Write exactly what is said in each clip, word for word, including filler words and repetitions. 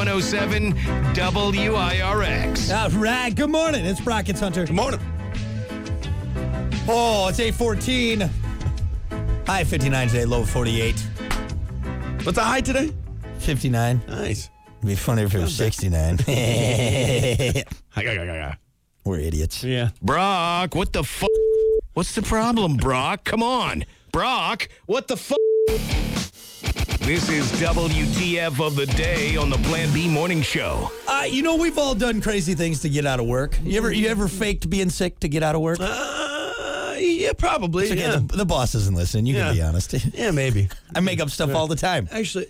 one oh seven W I R X. All right. Good morning. It's Brock. It's Hunter. Good morning. Oh, it's eight fourteen. High fifty-nine today, low forty-eight. What's the high today? fifty-nine. Nice. It'd be funny if it was sixty-nine. We're idiots. Yeah. Brock, what the fuck? What's the problem, Brock? Come on. Brock, what the fuck? This is W T F of the day on the Plan B Morning Show. Uh, you know, we've all done crazy things to get out of work. You ever you ever faked being sick to get out of work? Uh, yeah, probably. It's okay, Yeah. the, the boss isn't listening. You Yeah. can be honest. yeah, maybe. I make up stuff all the time. Actually,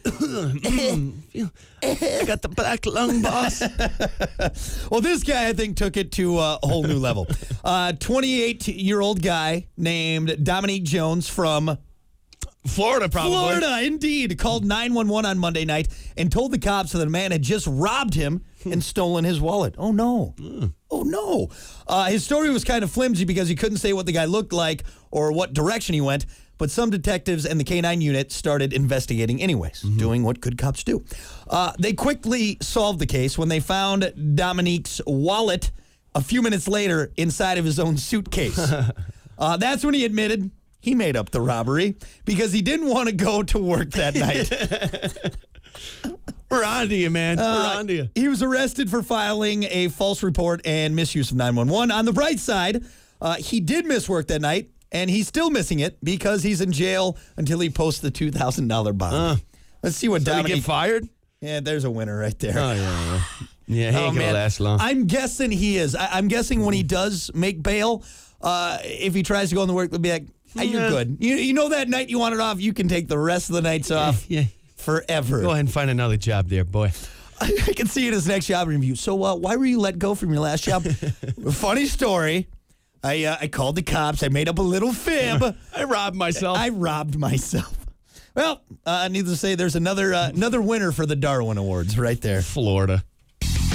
I got the black lung, boss. Well, this guy, I think, took it to a whole new level. Uh, twenty-eight-year-old guy named Dominique Jones from Florida, probably. Florida, indeed, called nine one one on Monday night and told the cops that a man had just robbed him and stolen his wallet. Oh, no. Mm. Oh, no. Uh, his story was kind of flimsy because he couldn't say what the guy looked like or what direction he went, but some detectives and the K nine unit started investigating anyways, mm-hmm. doing what good cops do. Uh, they quickly solved the case when they found Dominique's wallet a few minutes later inside of his own suitcase. uh, that's when he admitted he made up the robbery because he didn't want to go to work that night. We're on to you, man. Uh, We're on to you. He was arrested for filing a false report and misuse of nine one one. On the bright side, uh, he did miss work that night, and he's still missing it because he's in jail until he posts the two thousand dollars bond. Uh, Let's see what Did he Dominique... get fired? Yeah, there's a winner right there. Oh, yeah. Yeah, he Oh, ain't going man. to last long. I'm guessing he is. I- I'm guessing when he does make bail, uh, if he tries to go on the work, they'll be like, hey, you're Yeah. good. You, you know that night you wanted off, you can take the rest of the nights off yeah. forever. Go ahead and find another job there, boy. I can see it as next job interview. So uh, why were you let go from your last job? Funny story. I uh, I called the cops. I made up a little fib. I robbed myself. I robbed myself. Well, uh, needless to say, there's another uh, another winner for the Darwin Awards right there. Florida.